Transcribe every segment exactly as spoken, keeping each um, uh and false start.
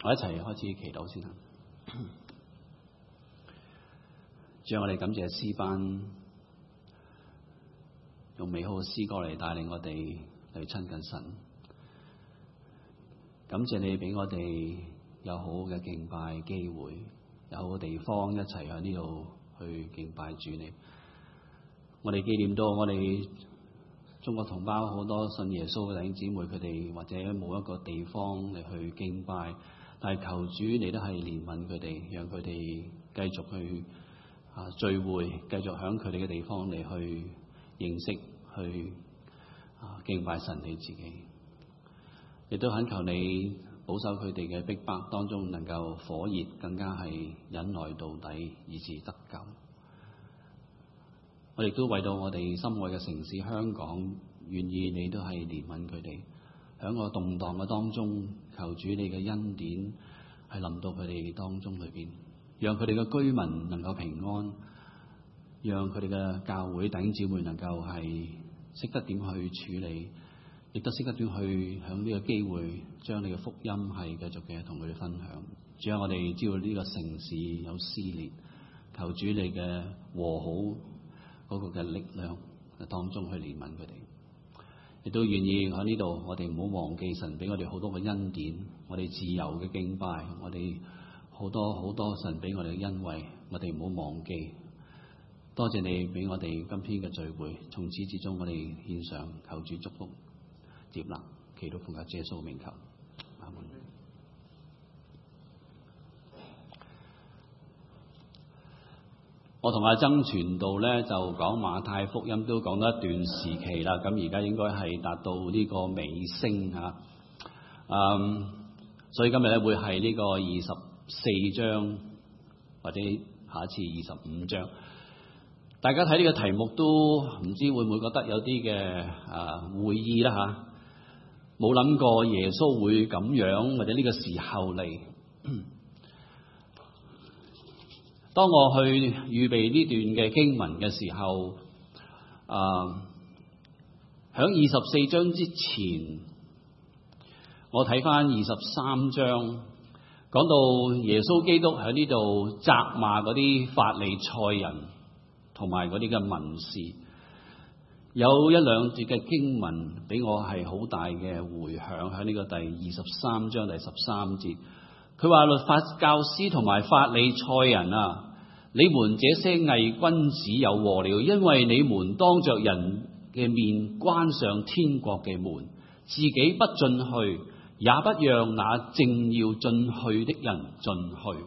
我一齊開始祈禱先啦。主，我哋感謝詩班用美好嘅詩歌嚟帶領我哋嚟親近神。感謝你俾我哋有好嘅敬拜機會，有好嘅地方一齊喺呢度去敬拜主你。我哋紀念到我哋中國同胞好多信耶穌嘅弟兄姊妹，佢哋或者冇一個地方嚟去敬拜，但係求主你都係憐憫佢哋，讓佢哋繼續去啊聚會，繼續響佢哋嘅地方嚟去認識，去啊敬拜神你自己。亦都懇求你保守佢哋嘅逼迫當中能夠火熱，更加係忍耐到底，以致得救。我哋都為到我哋心愛嘅城市香港，願意你都係憐憫佢哋，喺個動盪嘅當中，求主你嘅恩典係臨到佢哋當中裏邊，讓佢哋嘅居民能夠平安，讓佢哋嘅教會弟兄姊妹能夠係識得點去處理，亦都識得點去響呢個機會將你嘅福音係繼續嘅同佢哋分享。主啊，我哋知道呢個城市有撕裂，求主你嘅和好嗰個嘅力量當中去憐憫佢哋，亦都願意喺呢度，我哋唔好忘記神俾我哋好多嘅恩典，我哋自由嘅敬拜，我哋好多好多神俾我哋嘅恩惠，我哋唔好忘記。多謝你俾我哋今天嘅聚會，從此之中我哋獻上，求主祝福接納，祈禱奉靠耶穌名求，阿門。我同阿曾傳道咧就講馬太福音都講咗一段時期啦，咁而家應該係達到呢個尾聲嚇，嗯，所以今日咧會係呢個二十四章或者下一次二十五章。大家睇呢個題目都唔知會唔會覺得有啲嘅啊會意啦嚇，冇諗過耶穌會咁樣或者呢個時候嚟。當我去預備呢段嘅經文嘅時候，啊，響二十四章之前，我睇翻二十三章，講到耶穌基督喺呢度責罵嗰啲法利賽人同埋嗰啲嘅文士，有一兩節嘅經文俾我係好大嘅回響，喺呢個第二十三章第十三節。佢話律法教師同埋法利賽人啊，你們這些偽君子有禍了，因為你們當着人嘅面關上天國嘅門，自己不進去，也不讓那正要進去的人進去。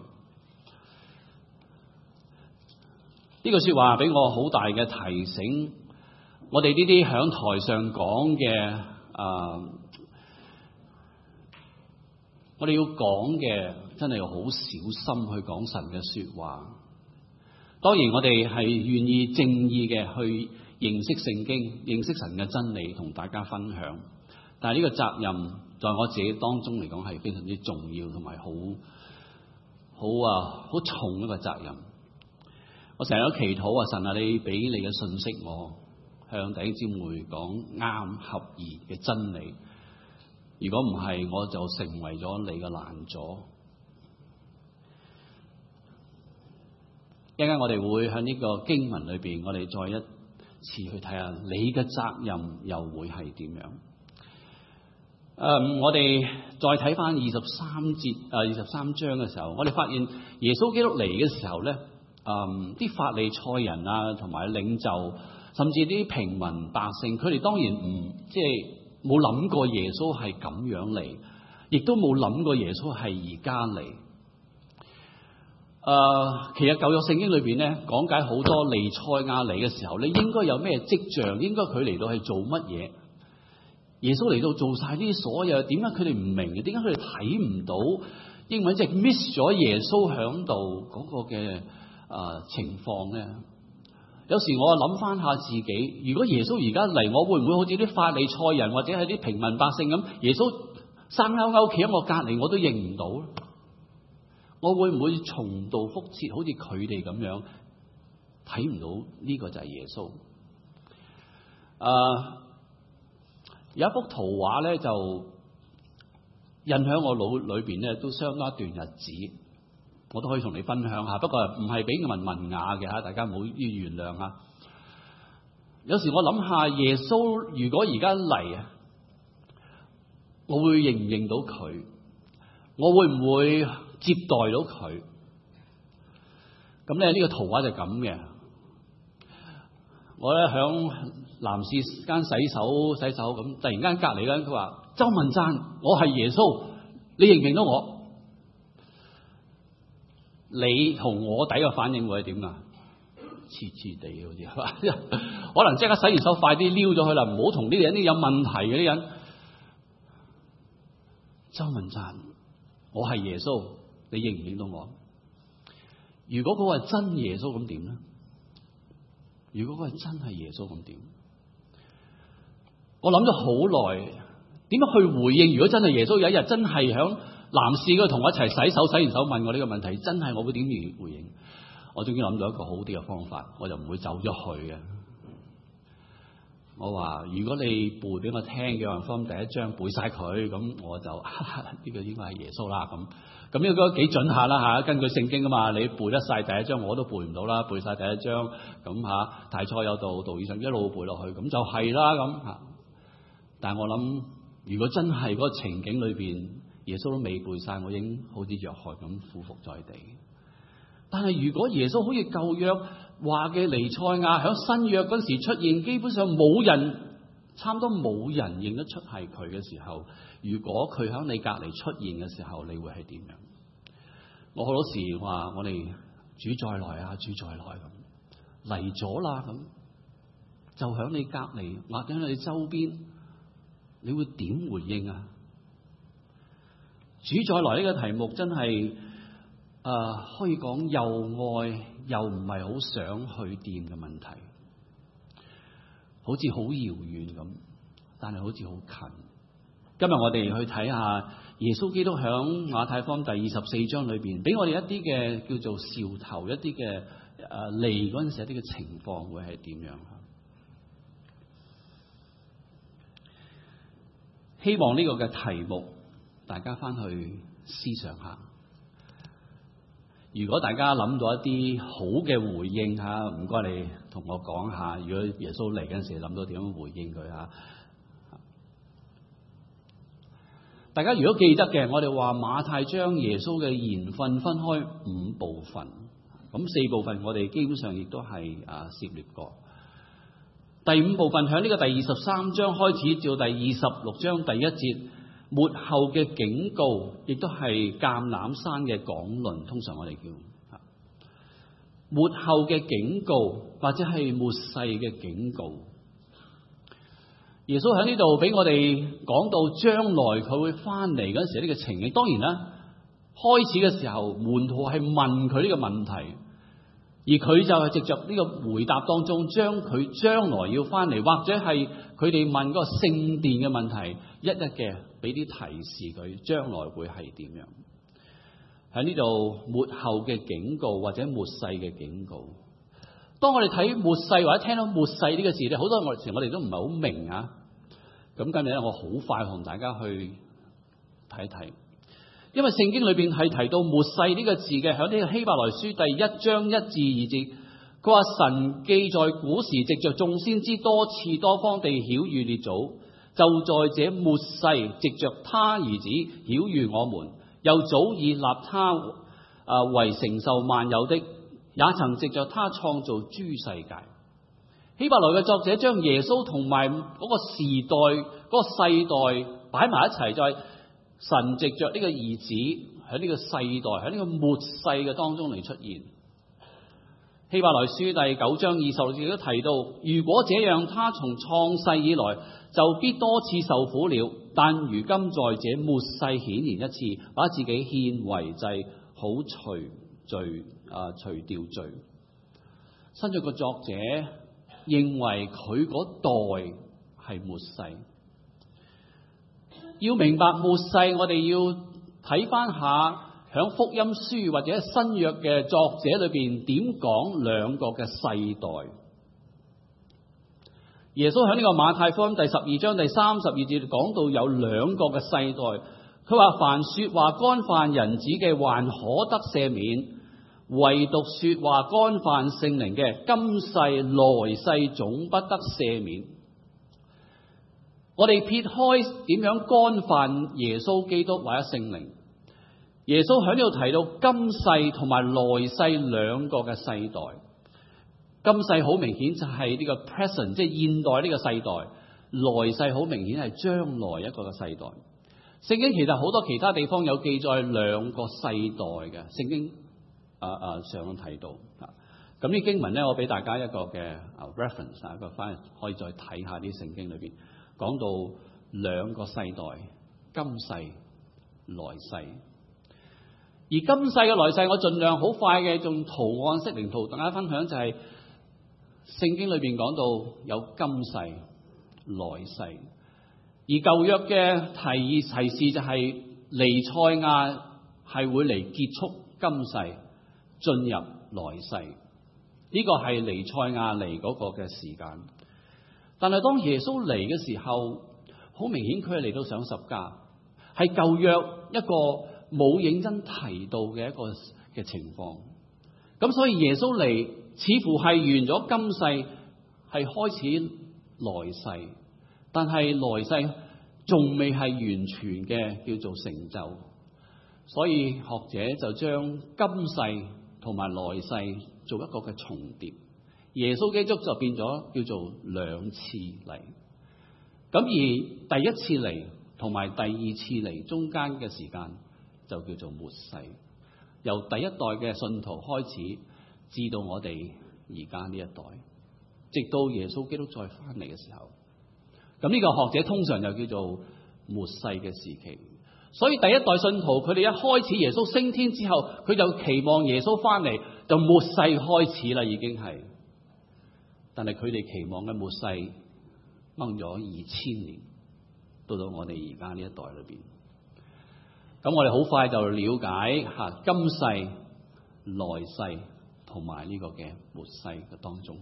呢句說話俾我好大嘅提醒，我哋呢啲響台上講嘅啊。我哋要講嘅真係要好小心去講神嘅說話。當然我哋係願意正意嘅去認識聖經，認識神嘅真理，同大家分享。但係呢個責任在我自己當中嚟講係非常之重要，同埋好好啊好重一個責任。我成日都祈禱啊，神啊，你俾你嘅信息我向弟兄姊妹講啱合宜嘅真理。如果唔係，我就成為咗你嘅攔阻。一陣間我哋會喺呢個經文裏邊，我哋再一次去睇下你嘅責任又會係點樣。誒、嗯，我哋再睇翻二十三節誒二十三章嘅時候，我哋發現耶穌基督嚟嘅時候咧，誒啲法利賽人啊，同埋領袖，甚至啲平民百姓，佢哋當然唔即係。冇諗過耶穌係咁樣嚟，亦都冇諗過耶穌係而家嚟。誒、呃，其實舊約聖經裏邊咧講解好多彌賽亞嚟嘅時候咧，應該有咩跡象？應該佢嚟到係做乜嘢？耶穌嚟到做晒呢啲所有，點解佢哋唔明嘅？點解佢哋睇唔到？英文即係 miss 咗耶穌響度嗰個嘅誒、呃、情況咧？有時我諗翻下自己，如果耶穌而家嚟，我會唔會好似啲法利賽人或者係啲平民百姓咁？耶穌生勾勾企喺我隔籬，我都認唔到。我會唔會重蹈覆轍，好似佢哋咁樣睇唔到呢個就係耶穌？誒、呃，有一幅圖畫咧，就印響我腦裏邊咧，都相當一段日子，我都可以同你分享下。不過唔係俾文文雅嘅嚇，大家唔好要原諒啊。有時我諗下，耶穌如果而家嚟啊，我會認唔認到佢？我會唔會接待到佢？咁咧呢個圖畫就咁嘅。我咧響男士間洗手洗手咁，突然間隔離咧，佢話：周文贊，我係耶穌，你認唔認到我？你同我第一個反應會係點啊？黐黐地好似係嘛？可能即刻洗完手快啲撩咗佢啦，唔好同呢啲人啲有問題嘅啲人。周文贊，我係耶穌，你認唔認到我？如果嗰個係真耶穌咁點咧？如果嗰個係真係耶穌咁點？我諗咗好耐，點樣去回應？如果真係耶穌有一日真係響男士嗰度同我一齊洗手，洗完手問我呢個問題，真係我會點樣回應？我終於諗到一個好啲嘅方法，我就唔會走咗去嘅。我話如果你背俾我聽嘅約翰福音第一章背晒佢，咁我就呢、啊這個應該係耶穌啦。咁咁呢個幾準下啦吓，根據聖經啊嘛，你背得晒第一章我都背唔到啦，背晒第一章咁吓，太初有道，道以上一路背落去，咁就係啦咁吓。但係我諗，如果真係嗰個情景裏邊，耶穌都未背晒，我已經好似約翰咁俯伏在地。但係如果耶穌好似舊約話嘅彌賽亞喺新約嗰時出現，基本上冇人，差唔多冇人認得出係佢嘅時候，如果佢喺你隔籬出現嘅時候，你會係點樣？我好多時話我哋主再來啊，主再來咁嚟咗啦，咁就喺你隔籬或者喺你周邊，你會點回應啊？主再來呢個題目真係。誒、呃，可以講又愛又唔係好想去掂嘅問題，好似好遙遠咁，但係好似好近。今日我哋去睇下耶穌基督響馬太福音第二十四章裏邊，俾我哋一啲嘅叫做兆頭，一啲嘅誒嚟嗰陣時一啲嘅情況會係點樣？希望呢個嘅題目，大家翻去思想下。如果大家諗到一啲好嘅回應吓，唔該你同我講下。如果耶穌嚟嗰陣時諗到點樣回應佢吓？大家如果記得嘅，我哋話馬太將耶穌嘅言訓分開五部分，咁四部分我哋基本上亦都係啊涉獵過。第五部分響呢個第二十三章開始至到第二十六章第一節。末後嘅警告，亦都係橄欖山嘅講論，通常我哋叫末後嘅警告，或者係末世嘅警告。耶穌喺呢度俾我哋講到將來佢會翻嚟嗰陣時呢個情景。當然啦，開始嘅時候門徒係問佢呢個問題，而佢就係藉着呢個回答當中，將佢將來要翻嚟，或者係佢哋問嗰個聖殿嘅問題，一一嘅俾啲提示佢將來會係點樣。喺呢度末後嘅警告或者末世嘅警告。當我哋睇末世或者聽到末世呢個字咧，好多時我哋都唔係好明啊。咁今日咧，我好快同大家去睇睇。因為聖經裏邊係提到末世呢個字嘅，喺呢個希伯來書第一章一至二節，佢話神既在古時藉着眾先知多次多方地曉諭列祖，就在這末世藉着他兒子曉諭我們，又早已立他啊為承受萬有的，也曾藉着他創造諸世界。希伯來嘅作者將耶穌同埋嗰個時代、嗰個世代擺埋一齊，就係神藉着呢個兒子喺呢個世代、喺呢個末世嘅當中嚟出現。希伯來書第九章二十六節都提到，如果這樣，他從創世以來就必多次受苦了，但如今在這末世顯現一次，把自己獻為祭，好除罪啊，除掉罪。新約嘅作者認為佢嗰代係末世。要明白末世，我哋要睇翻下響福音書或者新約嘅作者裏邊點講兩個嘅世代。耶穌喺呢個馬太福音第十二章第三十二節講到有兩個嘅世代， 佢話凡說話干犯人子嘅，還可得赦免，唯獨說話干犯聖靈嘅，今世來世總不得赦免。我哋撇開點樣干犯耶穌基督或者聖靈，耶穌喺呢度提到今世同埋來世兩個嘅世代。今世好明顯就係呢個 present， 即係現代呢個世代；來世好明顯係將來一個嘅世代。聖經其實好多其他地方有記載兩個世代嘅，聖經啊啊上提到啊。咁呢經文咧，我俾大家一個嘅 reference 啊，一個翻可以再睇下啲聖經裏邊講到兩個世代，今世、來世。而今世嘅來世，我盡量好快嘅用圖案式靈圖，大家分享就係、是、聖經裏邊講到有今世、來世。而舊約嘅提議提示就係彌賽亞係會嚟結束今世，進入來世。呢、這個係彌賽亞嚟嗰個嘅時間。但係當耶穌嚟嘅時候，好明顯佢係嚟到上十架，係舊約一個冇認真提到嘅一個嘅情況。咁所以耶穌嚟似乎係完咗今世，係開始來世。但係來世仲未係完全嘅叫做成就，所以學者就將今世同埋來世做一個嘅重疊。耶穌基督就變咗叫做兩次嚟。咁而第一次嚟同埋第二次嚟中間嘅時間就叫做末世，由第一代嘅信徒開始，至到我哋而家呢一代，直到耶穌基督再翻嚟嘅時候。咁呢個學者通常就叫做末世嘅時期，所以第一代信徒佢哋一開始耶穌升天之後，佢就期望耶穌翻嚟，就末世開始啦，已經係。但係佢哋期望嘅末世掹咗二千年，到到我哋而家呢一代裏邊。咁我哋好快就了解吓今世、來世同埋呢個嘅末世嘅當中。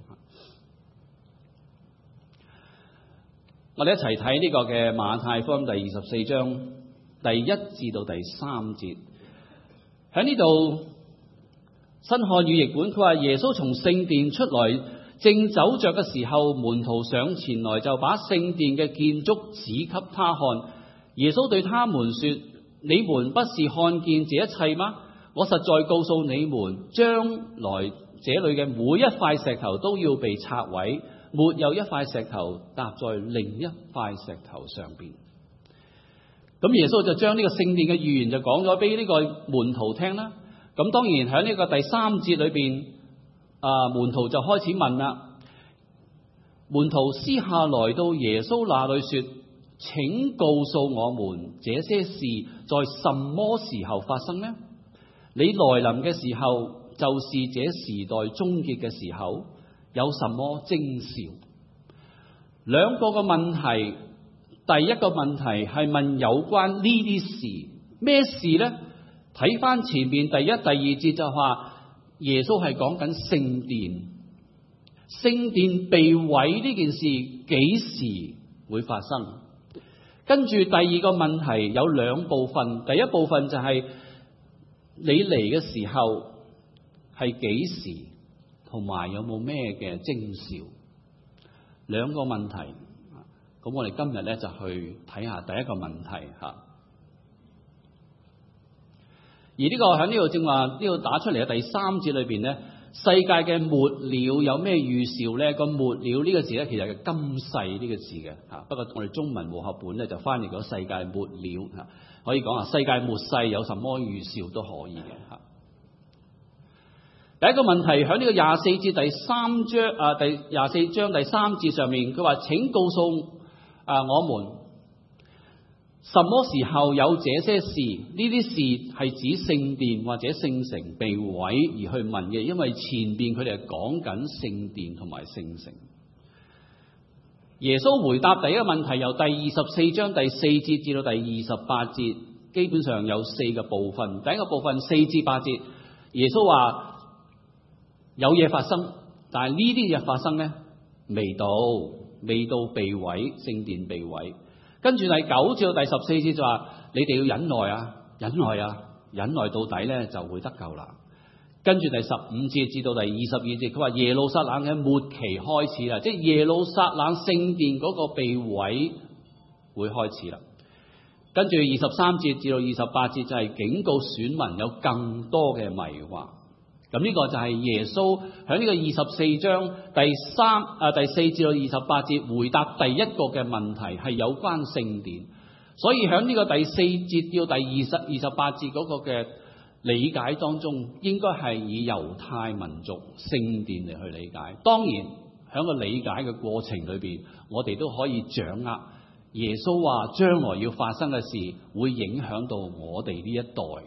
我哋一齊睇呢個嘅馬太福音第二十四章第一至到第三節。喺呢度新漢語譯本佢話，耶穌從聖殿出來，正走着嘅時候，門徒上前來就把聖殿嘅建築指給他看。耶穌對他們說：你們不是看見這一切嗎？我實在告訴你們，將來這裏嘅每一塊石頭都要被拆毀，沒有一塊石頭搭在另一塊石頭上邊。咁耶穌就將呢個聖殿嘅預言就講咗俾呢個門徒聽啦。咁當然喺呢個第三節裏邊，啊門徒就開始問啦。門徒私下來到耶穌那裏說：請告訴我們這些事在什麼時候發生呢？你來臨嘅時候，就是這時代終結嘅時候，有什麼徵兆？兩個嘅問題，第一個問題係問有關呢啲事，咩事呢？睇翻前面第一、第二節就話耶穌係講緊聖殿，聖殿被毀呢件事幾時會發生？跟住第二個問題有兩部分，第一部分就係你嚟嘅時候係幾時，同埋有冇咩嘅徵兆？兩個問題，咁我哋今日咧就去睇下第一個問題吓。而呢個喺呢度正話呢度打出嚟嘅第三節裏邊咧，世界嘅末了有咩預兆咧？個末了呢個字咧，其實係今世呢個字嘅吓。不過我哋中文和合本咧就翻譯咗世界末了吓，可以講啊，世界末世有什麼預兆都可以嘅吓。第一個問題喺呢個廿四節第三章啊，第廿四章第三節上面，佢話：請告訴啊我們。什麼時候有這些事？呢啲事係指聖殿或者聖城被毀而去問嘅，因為前邊佢哋係講緊聖殿同埋聖城。耶穌回答第一個問題，由第二十四章第四節至到第二十八節，基本上有四個部分。第一個部分四至八節，耶穌話有嘢發生，但係呢啲嘢發生呢，未到，未到被毀，聖殿被毀。 跟住第九至到第十四節就話：你哋要忍耐啊，忍耐啊，忍耐到底咧就會得救啦。跟住第十五節至到第二十二節，佢話耶路撒冷嘅末期開始啦，即係耶路撒冷聖殿嗰個被毀會開始啦。跟住二十三節至到二十八節就係警告選民有更多嘅迷惑。咁呢個就係耶穌喺呢個二十四章第三啊第四至到二十八節回答第一個嘅問題，係有關聖殿。所以喺呢個第四節至到第二十二十八節嗰個嘅理解當中，應該係以猶太民族聖殿嚟去理解。當然喺個理解嘅過程裏邊，我哋都可以掌握耶穌話將來要發生嘅事會影響到我哋呢一代。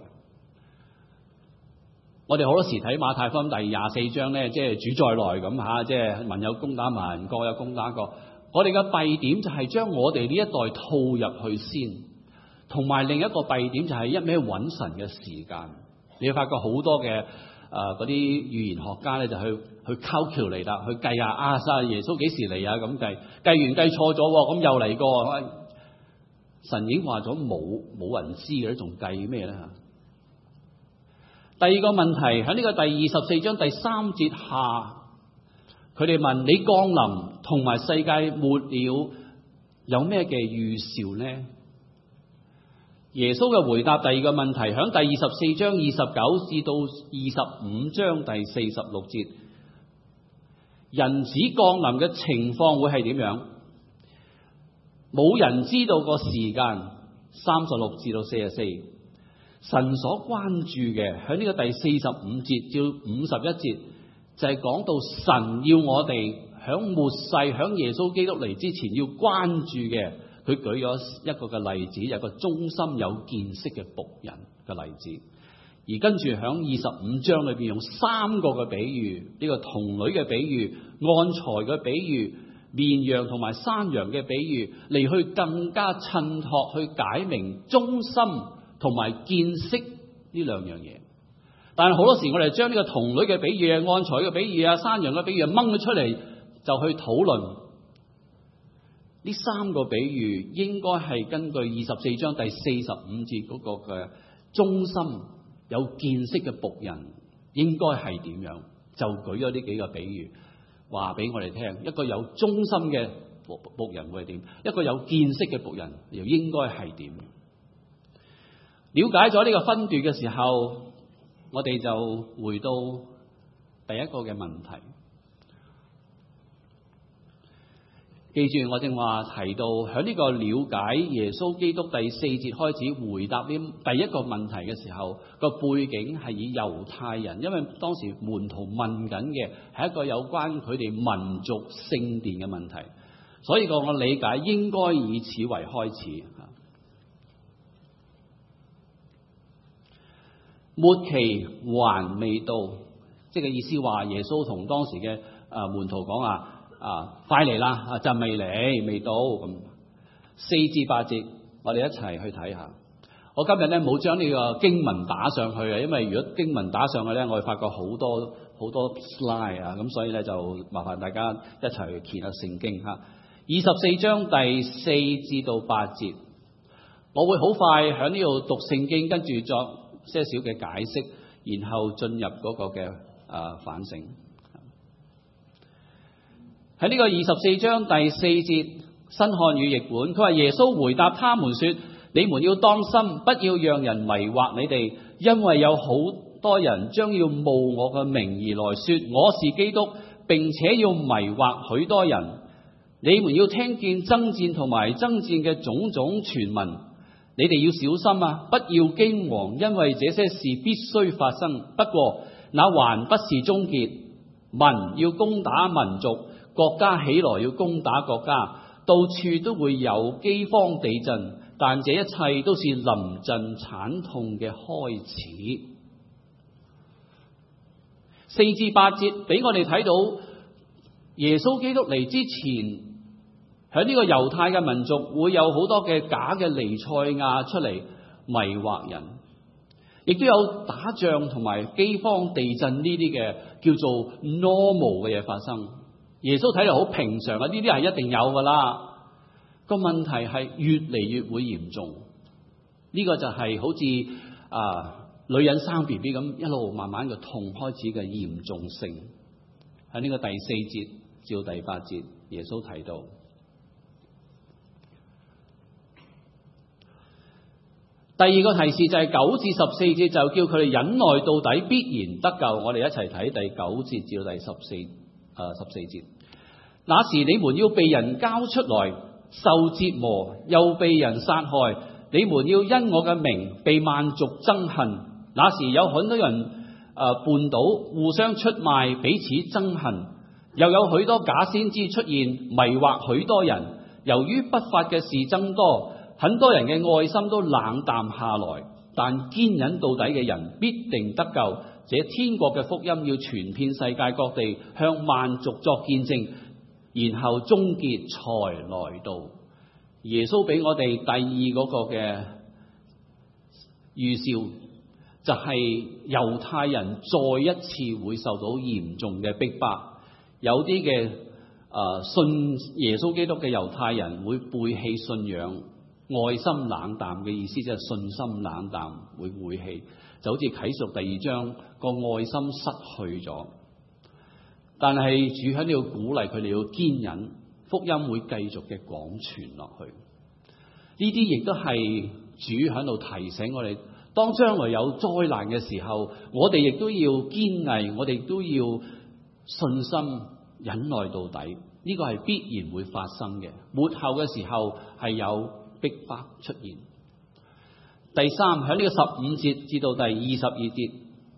我哋好多時睇馬太福音第廿四章咧，即係主再來咁嚇，即係民有攻打民，國有攻打國。我哋嘅弊點就係將我哋呢一代套入去先，同埋另一個弊點就係一味揾神嘅時間。你會發覺好多嘅誒嗰啲預言學家咧，就去去溝橋嚟啦，去計下啊，啊耶穌幾時嚟啊？咁計計完計錯咗，咁又嚟過。神已經話咗冇冇人知嘅，仲計咩咧嚇？第二個問題喺呢個第二十四章第三節下，佢哋問你降臨同埋世界末了有咩嘅預兆呢？耶穌嘅回答第二個問題喺第二十四章二十九至到二十五章第四十六節，人子降臨嘅情況會係點樣？冇人知道個時間。三十六至到四十四。神所關注嘅喺呢個第四十五節至五十一節，就係、是、講到神要我哋響末世響耶穌基督嚟之前要關注嘅。佢舉咗一個嘅例子，有個忠心有見識嘅僕人嘅例子。而跟住響二十五章裏邊用三個嘅比喻，呢、這個童女嘅比喻、按才嘅比喻、綿羊同埋山羊嘅比喻，嚟去更加襯托去解明忠心同埋見識呢兩樣嘢。但係好多時我哋將呢個童女嘅比喻啊、按才嘅比喻啊、山羊嘅比喻掹咗出嚟，就去討論呢三個比喻應該係根據二十四章第四十五節嗰個嘅忠心有見識嘅僕人應該係點樣，就舉咗呢幾個比喻話俾我哋聽。一個有忠心嘅僕人會係點，一個有見識嘅僕人又應該係點。了解咗呢個分段嘅時候，我哋就回到第一個嘅問題。記住我正話提到喺呢個了解耶穌基督第四節開始回答呢第一個問題嘅時候，個背景係以猶太人，因為當時門徒問緊嘅係一個有關佢哋民族聖殿嘅問題，所以個我理解應該以此為開始。末期還未到，即係意思話耶穌同當時嘅啊門徒講啊。啊，快嚟啦！啊，就未嚟，未到咁。四至八節，我哋一齊去睇下。我今日咧冇將呢個經文打上去啊，因為如果經文打上去咧，我會發覺好多好多 slide 啊，咁所以咧就麻煩大家一齊去揭下聖經嚇。二十四章第四至到八節，我會好快喺呢度讀聖經，跟住作些少嘅解釋，然後進入嗰個嘅啊反省。喺呢個二十四章第四節新漢語譯本，佢話耶穌回答他們說：你們要當心，不要讓人迷惑你哋，因為有好多人將要冒我嘅名而來說我是基督，並且要迷惑許多人。你們要聽見爭戰同埋爭戰嘅種種傳聞，你哋要小心啊，不要驚惶，因為這些事必須發生。不過那還不是終結，民要攻打民族，國家起來要攻打國家，到處都會有饑荒地震，但這一切都是臨陣慘痛嘅開始。四至八節俾我哋睇到耶穌基督嚟之前，喺呢個猶太嘅民族會有好多嘅假嘅彌賽亞出嚟迷惑人，亦都有打仗同埋饑荒地震呢啲嘅叫做 normal 嘅嘢發生。耶穌睇嚟好平常啊，呢啲係一定有噶啦。 個問題係越嚟越會嚴重。呢、這個就係好似啊女人生 B B 咁，一路慢慢嘅痛開始嘅嚴重性。喺呢個第四節至到第八節，耶穌提到。第二個提示就係九至十四節，就叫佢哋忍耐到底，必然得救。我哋一齊睇第九節至到第十四誒十四節。那時你們要被人交出來受折磨，又被人殺害，你們要因我嘅名被萬族憎恨。那時有很多人誒絆倒，互相出賣，彼此憎恨，又有許多假先知出現，迷惑許多人。由於不法嘅事增多，很多人嘅愛心都冷淡下來，但堅忍到底嘅人必定得救。這天國嘅福音要傳遍世界各地，向萬族作見證，然後終結才來到。耶穌俾我哋第二嗰個嘅預兆，就係、是、猶太人再一次會受到嚴重嘅逼迫。有啲嘅誒信耶穌基督嘅猶太人會背棄信仰。愛心冷淡嘅意思，即係信心冷淡，會背棄，就好似啟示錄第二章個愛心失去咗。但係主喺呢度鼓勵佢哋要堅忍，福音會繼續嘅廣傳落去。呢啲亦都係主喺度提醒我哋，當將來有災難嘅時候，我哋亦都要堅毅，我哋都要信心忍耐到底。呢、這個係必然會發生嘅。末後嘅時候係有逼迫出現。第三，喺呢個十五節至到第二十二節，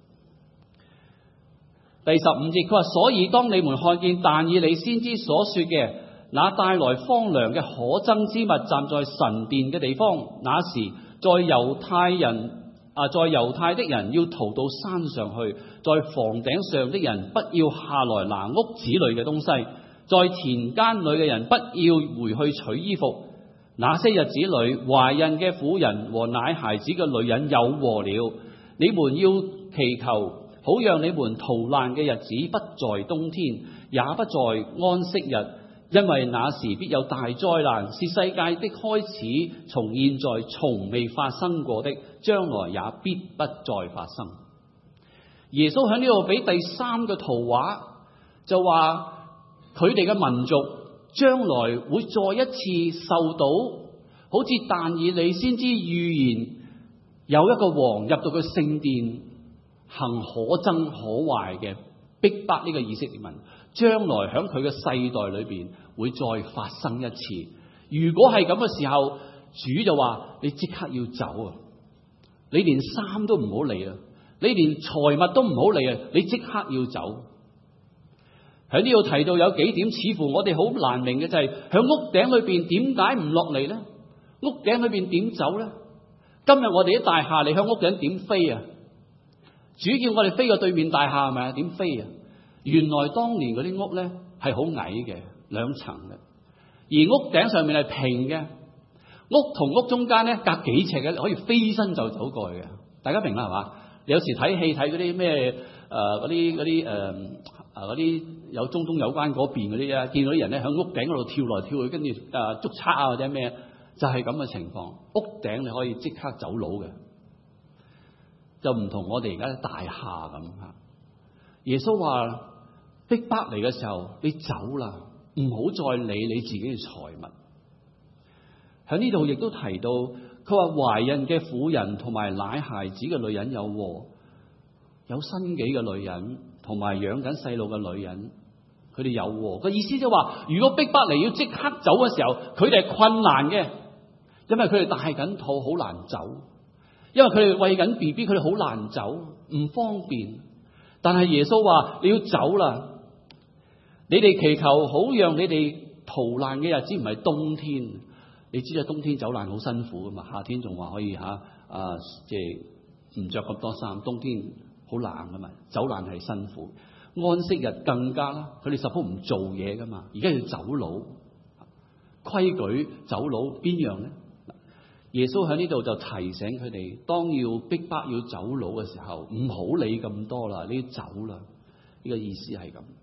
第十五節佢話：所以當你們看見但以理先知所說嘅那帶來荒涼嘅可憎之物站在神殿嘅地方，那時在猶太人啊，在猶太的人要逃到山上去，在房頂上的人不要下來拿屋子裏嘅東西，在田間裏嘅人不要回去取衣服。那些日子裏，懷孕嘅婦人和奶孩子嘅女人有禍了。你們要祈求，好讓你們逃難嘅日子不在冬天，也不在安息日，因為那時必有大災難，是世界的開始，從現在從未發生過的，將來也必不再發生。耶穌喺呢度俾第三個圖畫，就話佢哋嘅民族將來會再一次受到好似但以理先知預言，有一個王入到佢聖殿行可憎可壞嘅逼迫呢個以色列民，將來喺佢嘅世代裏邊會再發生一次。如果係咁嘅時候，主就話你即刻要走啊！你連衫都唔好嚟啊！你連財物都唔好嚟啊！你即刻要走。喺呢度提到有幾點，似乎我哋好難明嘅就係、是、響屋頂裏邊點解唔落嚟呢？屋頂裏邊點走呢？今日我哋啲大廈，你響屋頂點飛啊？主叫我哋飛過對面大廈係咪啊？點飛啊？原來當年嗰啲屋咧係好矮嘅，兩層嘅，而屋頂上面係平嘅，屋同屋中間咧隔幾尺嘅，可以飛身就走過去嘅。大家明啦係嘛？你有時睇戲睇嗰啲咩誒嗰啲嗰啲誒啊嗰啲有中東有關嗰邊嗰啲啊，見到啲人咧喺屋頂嗰度跳來跳去，跟住誒捉賊啊或者咩，就係咁嘅情況。屋頂你可以即刻走佬嘅，就唔同我哋而家大廈咁吓。耶穌話逼迫嚟嘅時候，你走啦，唔好再理你自己嘅財物。喺呢度亦都提到，佢話懷孕嘅婦人同埋奶孩子嘅女人有禍，有生己嘅女人同埋養緊細路嘅女人，佢哋有禍。個意思就話，如果逼迫嚟要即刻走嘅時候，佢哋係困難嘅，因為佢哋帶緊肚好難走，因為佢哋餵緊 B B， 佢哋好難走，唔方便。但係耶穌話你要走啦，你哋祈求好讓你哋逃難嘅日子唔係冬天。你知道冬天走難好辛苦噶嘛？夏天仲話可以吓啊，即係唔着咁多衫。冬天好冷噶嘛，走難係辛苦。安息日更加啦，佢哋十鋪唔做嘢噶嘛，而家要走佬，規矩走佬邊樣咧？耶穌喺呢度就提醒佢哋，當要逼迫要走佬嘅時候，唔好理咁多啦，你要走啦。呢個意思係咁。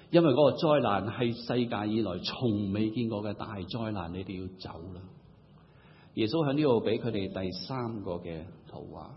因為嗰個災難係世界以來從未見過嘅大災難，你哋要走啦。耶穌喺呢度俾佢哋第三個嘅圖畫。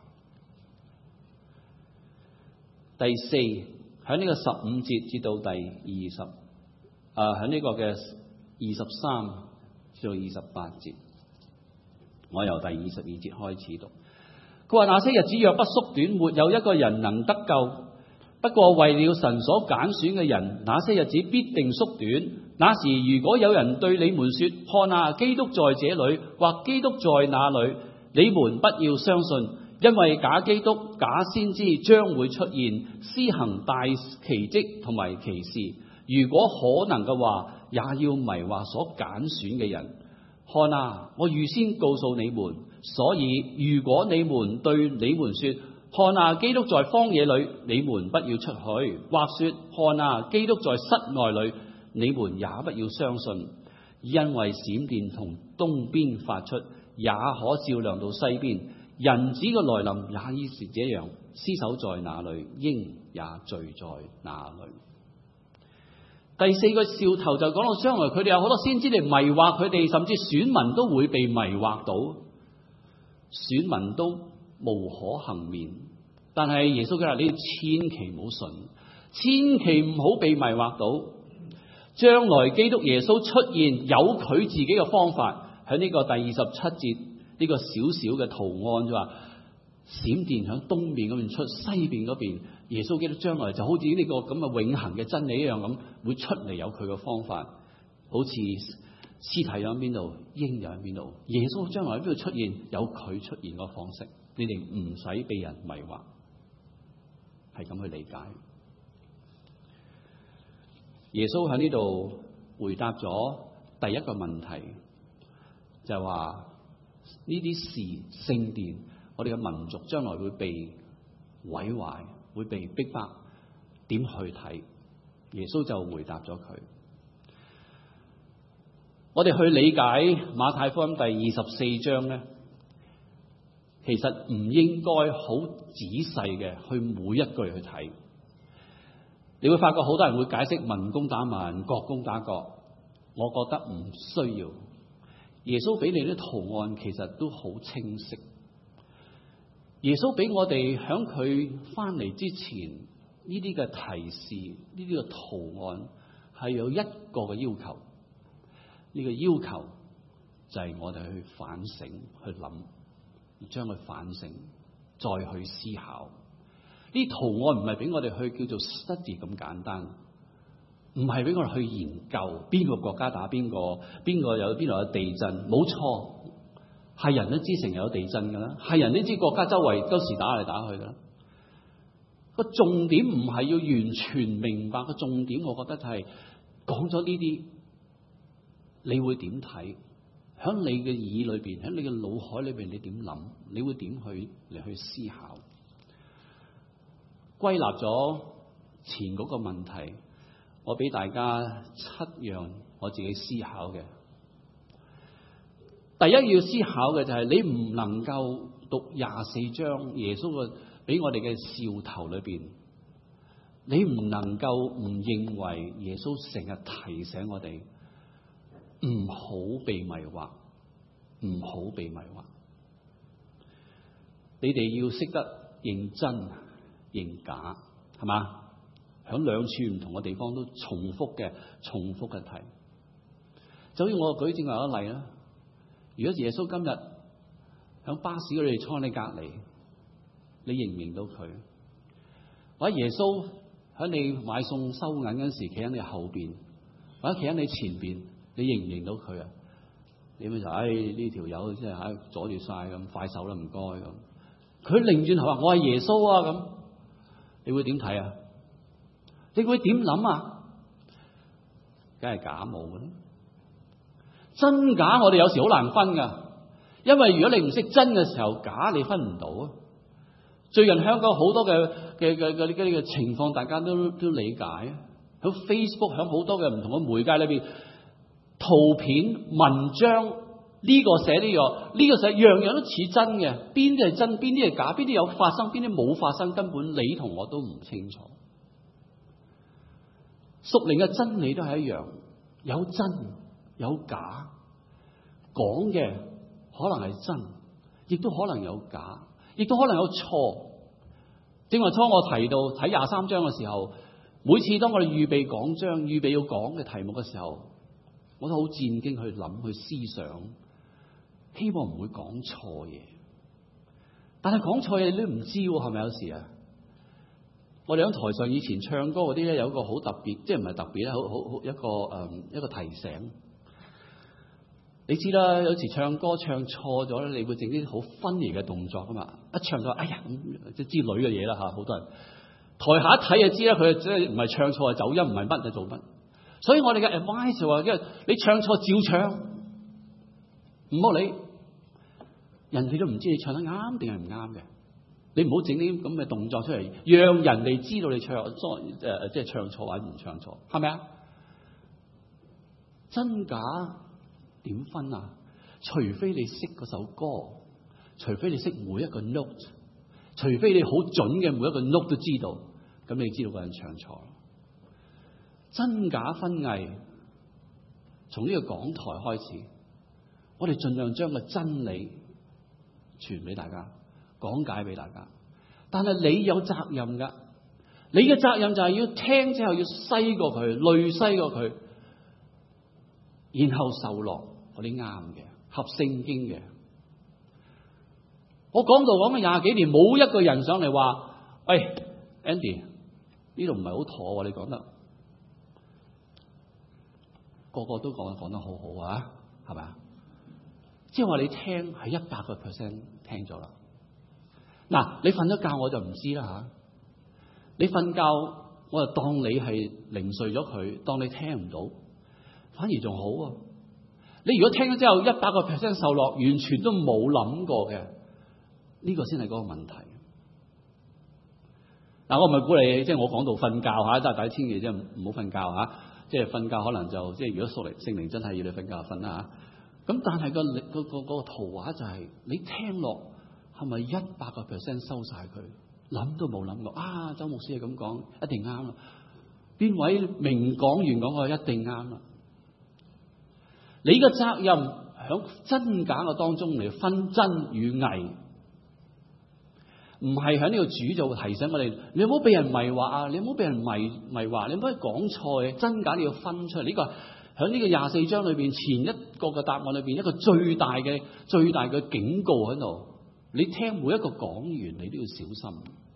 第四，喺呢個十五節至到第二十，啊喺呢個嘅二十三至到二十八節，我由第二十二節開始讀。佢話：那些日子若不縮短，沒有一個人能得救。不過為了神所揀選嘅人，那些日子必定縮短。那時如果有人對你們說：看啊，基督在這裏，或基督在那裏，你們不要相信，因為假基督、假先知將會出現，施行大奇蹟同埋奇事。如果可能嘅話，也要迷惑所揀選嘅人。看啊，我預先告訴你們，所以如果你們對你們說：看啊，基督在荒野裏，你們不要出去；或說：看啊，基督在室外裏，你們也不要相信，因為閃電從東邊發出，也可照亮到西邊。人子嘅來臨也已是這樣，屍首在哪裏，鷹也聚在哪裏。第四個兆頭就講到將來佢哋有好多先知嚟迷惑佢哋，甚至選民都會被迷惑到，選民都無可幸免。但係耶穌佢話：你千祈唔好信，千祈唔好被迷惑到。將來基督耶穌出現，有佢自己嘅方法。喺呢個第二十七節呢個小小嘅圖案就話，閃電響東邊嗰邊出，西邊嗰邊耶穌基督將來就好似呢個咁嘅永恆嘅真理一樣咁，會出嚟有佢嘅方法。好似屍體喺邊度，鷹又喺邊度。耶穌將來喺邊度出現，有佢出現嘅方式。你哋唔使被人迷惑，係咁去理解。耶穌喺呢度回答咗第一個問題，就係話呢啲事聖殿，我哋嘅民族將來會被毀壞，會被逼迫，點去睇？耶穌就回答咗佢。我哋去理解馬太福音第二十四章咧，其實唔應該好仔細嘅去每一句去睇。你會發覺好多人會解釋民攻打民，國攻打國，我覺得唔需要。耶穌俾你啲圖案其實都好清晰。耶穌俾我哋響佢翻嚟之前呢啲嘅提示，呢啲嘅圖案係有一個嘅要求。呢個要求就係我哋去反省、去諗，將佢反省，再去思考。呢圖案唔係俾我哋去叫做 study 咁簡單，唔係俾我哋去研究邊個國家打邊個，邊個有邊度有地震。冇錯，係人都知成日有地震噶啦，係人都知國家周圍都時打嚟打去噶啦。個重點唔係要完全明白，個重點我覺得就係講咗呢啲，你會點睇？喺你嘅耳裏邊，喺你嘅腦海裏邊，你點諗？你會點去嚟去思考？歸納咗前嗰個問題，我俾大家七樣我自己思考嘅。第一要思考嘅就係你唔能夠讀廿四章耶穌嘅俾我哋嘅兆頭裏邊，你唔能夠唔認為耶穌成日提醒我哋唔好被迷惑，唔好被迷惑。你哋要識得認真認假，係嘛？響兩處唔同嘅地方都重複嘅、重複嘅提。就好似我舉正話一個例啦。如果耶穌今日響巴士嗰度坐你隔籬，你認唔認到佢？或者耶穌喺你買餸收銀嗰時，企喺你後邊，或者企喺你前邊，你認唔認到佢啊？你咪就唉呢條友真係唉阻住晒咁，快手啦，唔該咁。佢擰轉頭話我係耶穌啊咁，你會點睇啊？你會點諗啊？梗係假冒嘅啦，真假我哋有時好難分噶，因為如果你唔識真嘅時候，假你分唔到啊。最近香港好多嘅嘅嘅嘅呢啲嘅情況，大家都都理解。喺 Facebook，喺好多嘅唔同嘅媒介裏邊，圖片、文章呢個寫呢個，呢個寫樣樣都似真嘅，邊啲係真，邊啲係假，邊啲有發生，邊啲冇發生，根本你同我都唔清楚。 屬靈嘅真理都係一樣，有真有假，講嘅可能係真，亦都可能有假，亦都可能有錯。正話初我提到睇廿三章嘅時候，每次當我哋預備講章、預備要講嘅題目嘅時候，我都好戰兢去諗、去思想，希望唔會講錯嘢。但係講錯嘢你都唔知喎，係咪有時啊？我哋喺台上以前唱歌嗰啲咧，有一個好特別，即係唔係特別咧，好好好一個誒、嗯、一個提醒。你知啦，有時唱歌唱錯咗咧，你會整啲好分離嘅動作噶嘛？一唱咗，哎呀咁即係之類嘅嘢啦嚇，好多人台下一睇就知啦，佢即係唔係唱錯係走音，唔係乜就做乜。所以我哋嘅 advice 就話，因為你唱錯照唱，唔好理，人哋都唔知你唱得啱定係唔啱嘅。你唔好整啲咁嘅動作出嚟，讓人哋知道你唱錯誒，即係唱錯或者唔唱錯，係咪啊？真假點分啊？除非你識嗰首歌，除非你識每一個 note， 除非你好準嘅每一個 note 都知道，咁你知道個人唱錯。真假分藝，從呢個講台開始，我哋盡量將個真理傳俾大家，講解俾大家。但係你有責任噶，你嘅責任就係要聽之後要篩過佢，濾篩過佢，然後受落嗰啲啱嘅，合聖經嘅。我講道講咗廿幾年，冇一個人上嚟話，喂 Andy 呢度唔係好妥，你講得。個個都講講得好好啊，係咪啊？即係話你聽係一百個 percent 聽咗啦。嗱，你瞓咗覺我就唔知啦吓。你瞓覺我就當你係零碎咗佢，當你聽唔到，反而仲好啊。你如果聽咗之後一百個 percent 受落，完全都冇諗過嘅，呢個先係嗰個問題。嗱，我唔係鼓勵你，即係我講到瞓覺吓，但係大家千祈即係唔好瞓覺吓。即係瞓覺可能就即係如果屬靈聖靈真係要你瞓覺瞓啦嚇，咁但係個個個個圖畫就係你聽落係咪一百個 percent 收晒佢？諗都冇諗過啊！周牧師係咁講，一定啱啦。邊位明講員講嘅一定啱啦。你嘅責任喺真假嘅當中嚟分真與偽，唔係喺呢個主就提醒我哋，你唔好俾人迷惑啊！你唔好俾人迷迷惑，你唔可以講錯，真假你要分出嚟。呢個喺呢個廿四章裏邊前一個嘅答案裏邊，一個最大嘅最大嘅警告喺度。你聽每一個講員，你都要小心。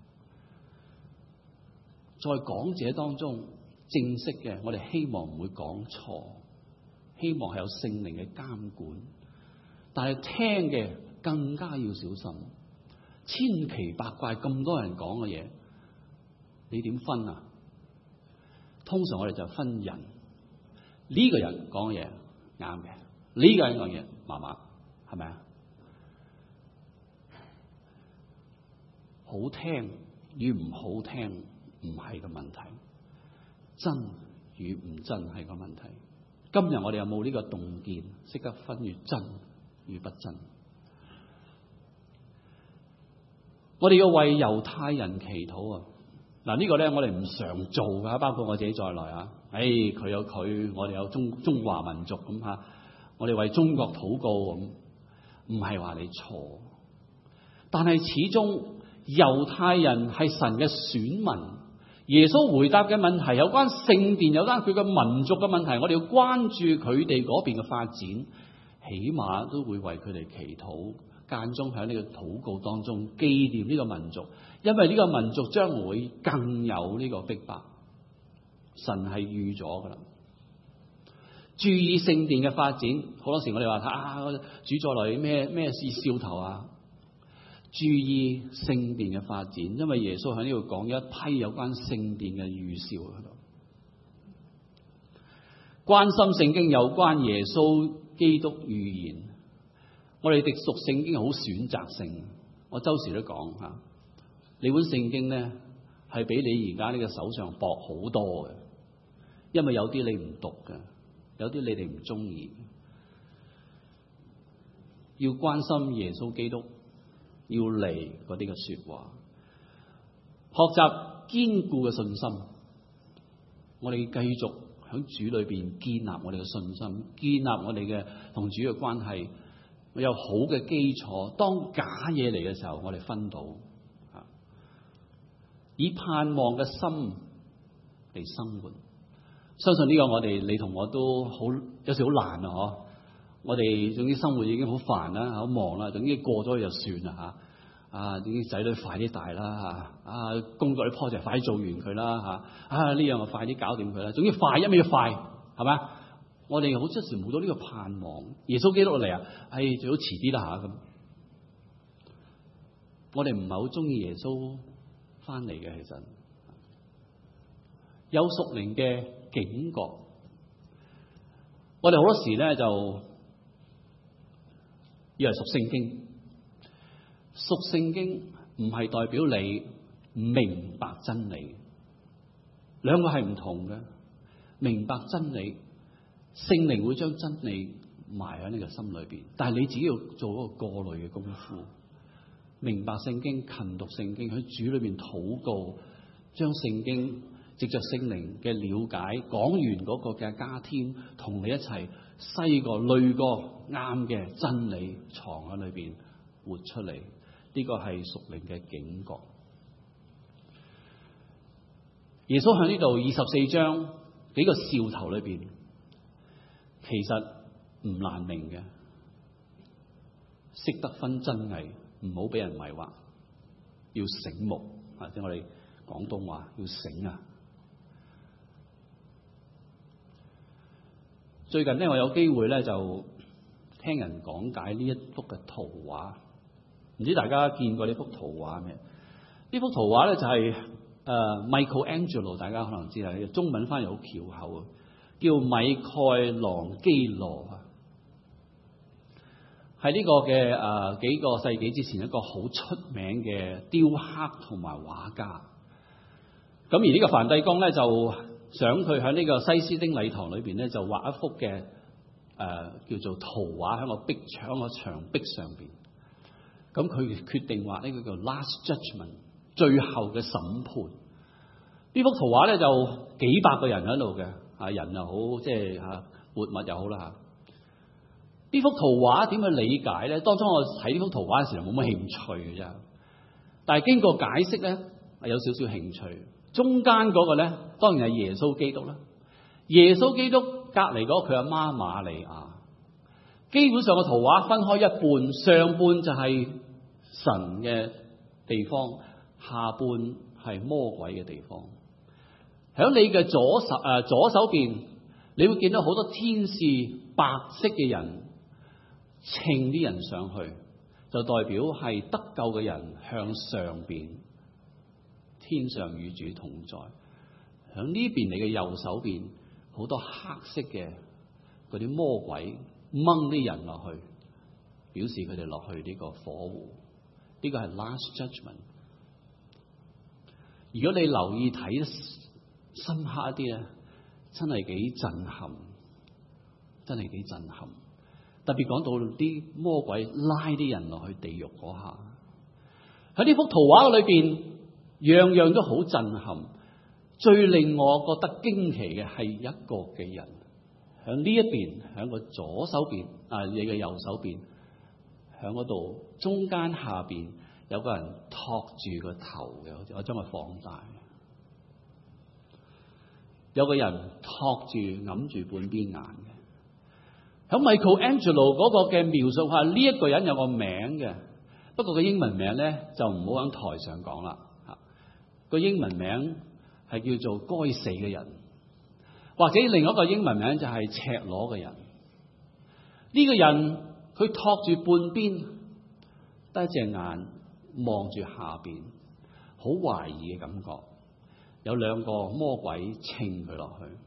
在講者當中，正式嘅，我哋希望唔會講錯，希望係有聖靈嘅監管。但係聽嘅更加要小心。千奇百怪咁多人講嘅嘢，你點分啊？通常我哋就分人，呢個人講嘅嘢啱嘅，呢個人講嘢麻麻，係咪啊？好聽與唔好聽唔係個問題，真與唔真係個問題。今日我哋有冇呢個洞見，識得分與真與不真？我哋要為猶太人祈禱啊！嗱，呢個咧我哋唔常做噶，包括我自己在內啊。誒，佢有佢，我哋有中中華民族咁吓，我哋為中國禱告咁，唔係話你錯，但係始終猶太人係神嘅選民。耶穌回答嘅問題有關聖殿，有關佢嘅民族嘅問題，我哋要關注佢哋嗰邊嘅發展，起碼都會為佢哋祈禱。間中喺呢個禱告當中紀念呢個民族，因為呢個民族將會更有呢個逼迫，神係預咗噶啦。注意聖殿嘅發展，好多時我哋話啊，主再來咩咩事兆頭啊？注意聖殿嘅發展，因為耶穌喺呢度講一批有關聖殿嘅預兆喺度。關心聖經有關耶穌基督預言。我哋哋讀聖經好選擇性，我周時都講吓，你本聖經咧係比你而家呢個手上薄好多嘅，因為有啲你唔讀嘅，有啲你哋唔中意。要關心耶穌基督要嚟嗰啲嘅說話，學習堅固嘅信心， 我哋繼續喺主裏邊建立我哋嘅信心，建立我哋嘅同主嘅關係，有好嘅基礎。當假嘢嚟嘅時候，我哋分到，以盼望嘅心嚟生活。相信呢個我哋你同我都好有時好難啊！嗬，我哋總之生活已經好煩啦，好忙啦，總之過咗去就算啦嚇。啊，啲仔女快啲大啦嚇，啊工作啲 project 快啲做完佢啦嚇，啊呢樣就快啲搞掂佢啦。總之快一味要快，係咪？我哋好多時冇咗呢個盼望。耶穌基督嚟啊，係最好遲啲啦嚇咁。我哋唔係好中意耶穌翻嚟嘅，其實有屬靈嘅警覺。我哋好多時咧就以為讀聖經。讀聖經唔係代表你明白真理，兩個係唔同嘅。明白真理，聖靈會將真理埋喺你嘅心裏邊，但係你自己要做一個過濾嘅功夫。明白聖經，勤讀聖經，喺主裏邊禱告，將聖經藉着聖靈嘅了解，講完嗰個嘅加添，同你一齊篩過濾過啱嘅真理藏喺裏邊活出嚟。呢個係屬靈嘅警覺。耶穌喺呢度二十四章幾個兆頭裏邊，其實唔難明嘅，識得分真偽，唔好俾人迷惑，要醒目啊！即係我哋廣東話要醒啊！最近咧，我有機會咧就聽人講解呢一幅嘅圖畫。唔知大家見過呢幅圖畫咩？呢幅圖畫咧就係、是、誒、呃、Michelangelo， 大家可能知啦，中文翻譯好翹口啊，叫米蓋朗基羅啊，係呢個嘅誒、呃、幾個世紀之前一個好出名嘅雕刻同埋畫家。咁而呢個梵蒂岡咧就想佢喺呢個西斯丁禮堂裏邊咧就畫一幅嘅誒、呃、叫做圖畫喺個壁牆個牆壁上邊。咁佢決定畫呢個叫 Last Judgment， 最後嘅審判。呢幅圖畫咧就幾百個人喺度嘅，啊人又好，即係嚇活物又好啦嚇。呢幅圖畫點去理解咧？當初我睇呢幅圖畫嘅時候冇乜興趣嘅啫，但係經過解釋咧，有少少興趣。中間嗰個咧當然係耶穌基督啦，耶穌基督隔離嗰個佢阿媽瑪利亞。基本上個圖畫分開一半，上半就係神嘅地方，下半係魔鬼嘅地方。喺你嘅左手誒、呃、左手邊，你會見到好多天使白色嘅人，稱啲人上去，就代表係得救嘅人向上邊，天上與主同在。喺呢邊你嘅右手邊，好多黑色嘅嗰啲魔鬼掹啲人落去，表示佢哋落去呢個火湖。呢個係 Last Judgment。如果你留意睇得深刻一啲咧，真係幾震撼，真係幾震撼。特別講到啲魔鬼拉啲人落去地獄嗰下，喺呢幅圖畫裏邊，樣樣都好震撼。最令我覺得驚奇嘅係一個嘅人喺呢一邊，喺個左手邊啊，你嘅右手邊，喺嗰度中間下邊有個人托住個頭嘅，我將佢放大。有個人托住揞住半邊眼嘅。喺 Michelangelo 嗰個嘅描述下，呢一個人有個名嘅，不過個英文名咧就唔好喺台上講啦。嚇，個英文名係叫做該死嘅人，或者另一個英文名就係赤裸嘅人。呢個人佢托住半邊，得一隻眼望住下邊，好懷疑嘅感覺。有兩個魔鬼稱佢落去。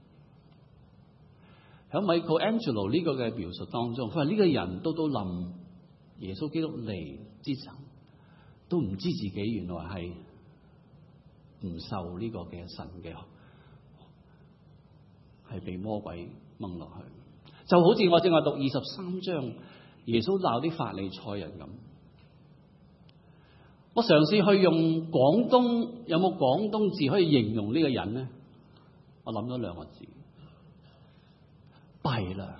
喺 Michelangelo 呢個嘅描述當中，佢話呢個人都都臨耶穌基督嚟之前，都唔知自己原來係唔受呢個嘅神嘅，係被魔鬼掹落去。就好似我正話讀二十三章，耶穌鬧啲法利賽人咁。我嘗試去用廣東，有冇廣東字可以形容呢個人呢？ 我諗咗兩個字，弊啦！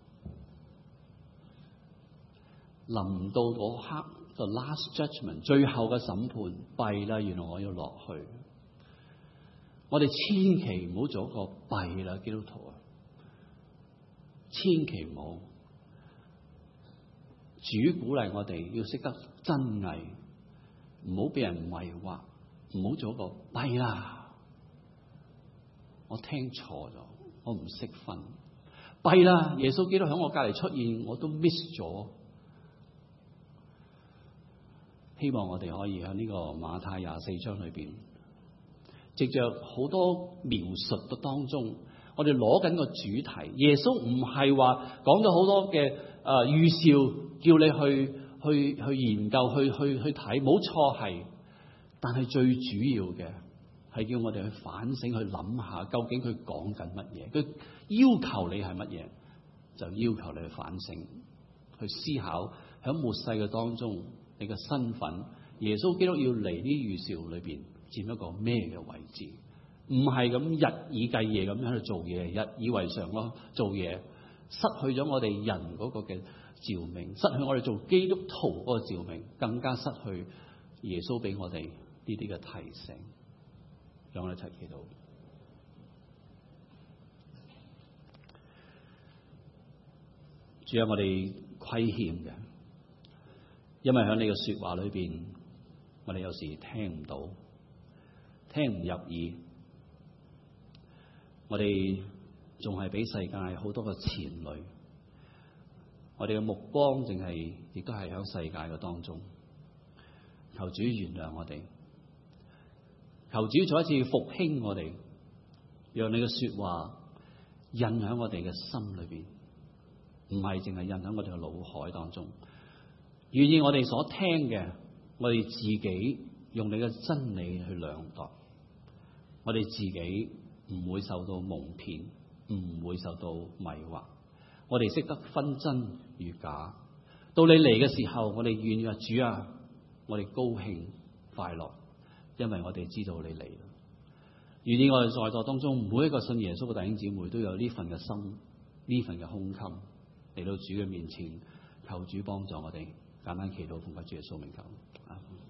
臨到嗰刻就 last judgment 最後嘅審判，弊啦！原來我要落去。我哋千祈唔好做一個弊啦基督徒啊！千祈唔好。主鼓勵我哋要識得真偽，唔好俾人迷惑，唔好做一個弊啦！我聽錯咗，我唔識分，弊啦！耶穌基督喺我隔籬出現，我都 miss 咗。希望我哋可以喺呢個馬太廿四章裏邊，藉着好多描述嘅當中，我哋攞緊個主題。耶穌唔係話講咗好多嘅誒預兆，叫你去去去研究、去去去睇，冇錯係。但係最主要嘅係叫我哋去反省、去諗下，究竟佢講緊乜嘢？佢要求你係乜嘢？就要求你去反省、去思考，喺末世嘅當中。你嘅身份，耶穌基督要嚟呢預兆裏邊佔一個咩嘅位置？唔係咁日以繼夜咁喺度做嘢，日以為常咯做嘢，失去咗我哋人嗰個嘅召命，失去我哋做基督徒嗰個召命，更加失去耶穌俾我哋呢啲嘅提醒。讓我哋一齊祈禱。主啊，我哋虧欠嘅。因為喺你嘅說話裏邊，我哋有時聽唔到，聽唔入耳，我哋仲係俾世界好多嘅纏累，我哋嘅目光淨係亦都係喺世界嘅當中。求主原諒我哋，求主再一次復興我哋，讓你嘅說話印喺我哋嘅心裏邊，唔係淨係印喺我哋嘅腦海當中。願意我哋所聽嘅，我哋自己用你嘅真理去量度，我哋自己唔會受到蒙騙，唔會受到迷惑，我哋識得分真與假。到你嚟嘅時候，我哋願意話主啊，我哋高興快樂，因為我哋知道你嚟。願意我哋在座當中每一個信耶穌嘅弟兄姊妹都有呢份嘅心，呢份嘅胸襟嚟到主嘅面前，求主幫助我哋。簡單祈禱，奉主耶穌名求。